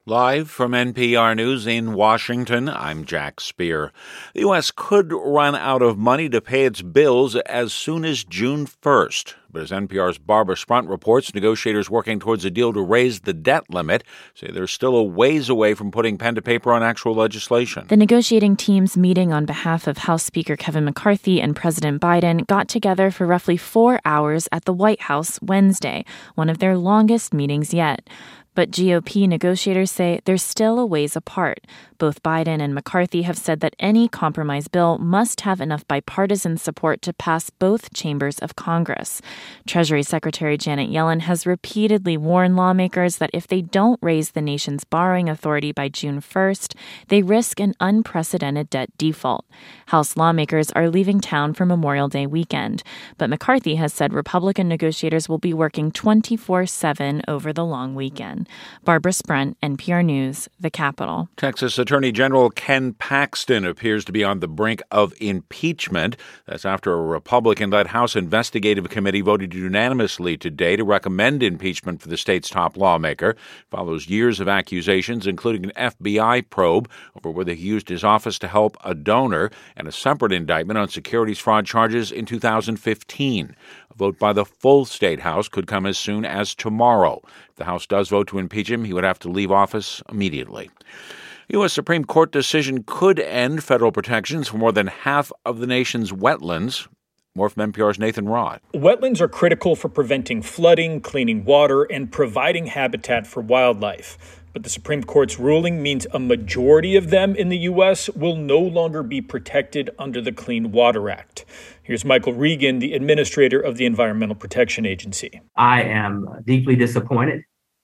Live from NPR News in Washington, I'm Jack Speer. The U.S. could run out of money to pay its bills as soon as June 1st. But as NPR's Barbara Sprunt reports, negotiators working towards a deal to raise the debt limit say they're still a ways away from putting pen to paper on actual legislation. The negotiating teams meeting on behalf of House Speaker Kevin McCarthy and President Biden got together for roughly 4 hours at the White House Wednesday, one of their longest meetings yet. But GOP negotiators say they're still a ways apart. Both Biden and McCarthy have said that any compromise bill must have enough bipartisan support to pass both chambers of Congress. Treasury Secretary Janet Yellen has repeatedly warned lawmakers that if they don't raise the nation's borrowing authority by June 1st, they risk an unprecedented debt default. House lawmakers are leaving town for Memorial Day weekend, but McCarthy has said Republican negotiators will be working 24/7 over the long weekend. Barbara Sprunt, NPR News, the Capitol. Texas Attorney General Ken Paxton appears to be on the brink of impeachment. That's after a Republican-led House investigative committee voted unanimously today to recommend impeachment for the state's top lawmaker. It follows years of accusations, including an FBI probe over whether he used his office to help a donor, and a separate indictment on securities fraud charges in 2015. A vote by the full state House could come as soon as tomorrow. If the House does vote to impeach him, he would have to leave office immediately. U.S. Supreme Court decision could end federal protections for more than half of the nation's wetlands. More from NPR's Nathan Rod. Wetlands are critical for preventing flooding, cleaning water, and providing habitat for wildlife. But the Supreme Court's ruling means a majority of them in the U.S. will no longer be protected under the Clean Water Act. Here's Michael Regan, the administrator of the Environmental Protection Agency. I am deeply disappointed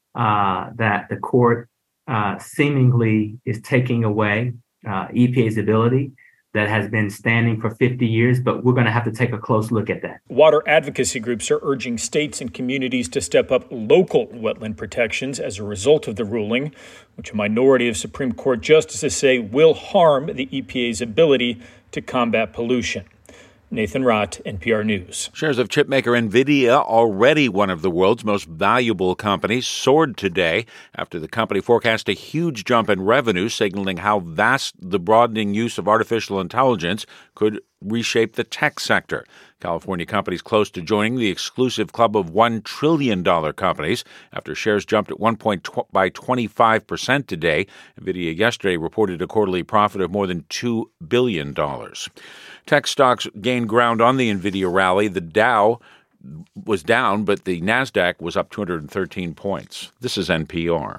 that the court seemingly is taking away EPA's ability that has been standing for 50 years, but we're going to have to take a close look at that. Water advocacy groups are urging states and communities to step up local wetland protections as a result of the ruling, which a minority of Supreme Court justices say will harm the EPA's ability to combat pollution. Nathan Rott, NPR News. Shares of chipmaker NVIDIA, already one of the world's most valuable companies, soared today after the company forecast a huge jump in revenue, signaling how vast the broadening use of artificial intelligence could reshape the tech sector. California companies close to joining the exclusive club of $1 trillion companies after shares jumped at one point by 25% today. NVIDIA yesterday reported a quarterly profit of more than $2 billion. Tech stocks gained ground on the NVIDIA rally. The Dow was down, but the NASDAQ was up 213 points. This is NPR.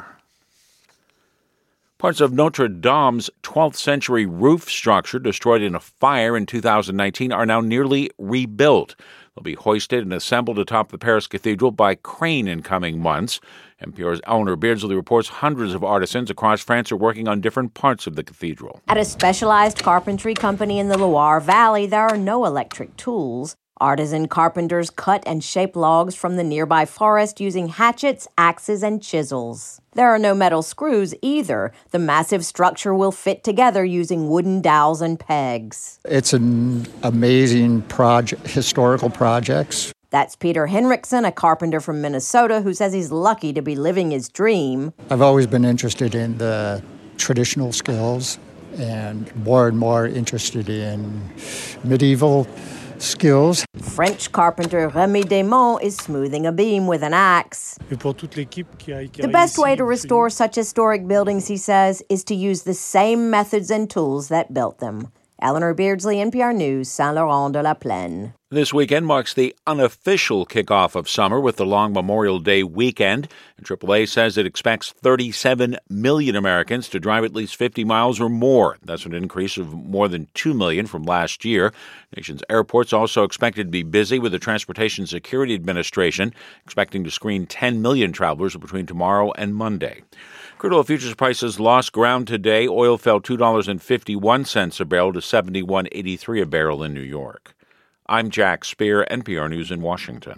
Parts of Notre Dame's 12th century roof structure destroyed in a fire in 2019 are now nearly rebuilt. They'll be hoisted and assembled atop the Paris Cathedral by crane in coming months. NPR's Eleanor Beardsley reports hundreds of artisans across France are working on different parts of the cathedral. At a specialized carpentry company in the Loire Valley, there are no electric tools. Artisan carpenters cut and shape logs from the nearby forest using hatchets, axes, and chisels. There are no metal screws either. The massive structure will fit together using wooden dowels and pegs. It's an amazing historical project. That's Peter Henriksen, a carpenter from Minnesota, who says he's lucky to be living his dream. I've always been interested in the traditional skills and more interested in medieval skills. French carpenter Rémi Desmonts is smoothing a beam with an axe. The best way to restore such historic buildings, he says, is to use the same methods and tools that built them. Eleanor Beardsley, NPR News, Saint-Laurent-de-la-Plaine. This weekend marks the unofficial kickoff of summer with the long Memorial Day weekend. And AAA says it expects 37 million Americans to drive at least 50 miles or more. That's an increase of more than 2 million from last year. Nation's airports also expected to be busy, with the Transportation Security Administration expecting to screen 10 million travelers between tomorrow and Monday. Crude oil futures prices lost ground today. Oil fell $2.51 a barrel to $71.83 a barrel in New York. I'm Jack Speer, NPR News in Washington.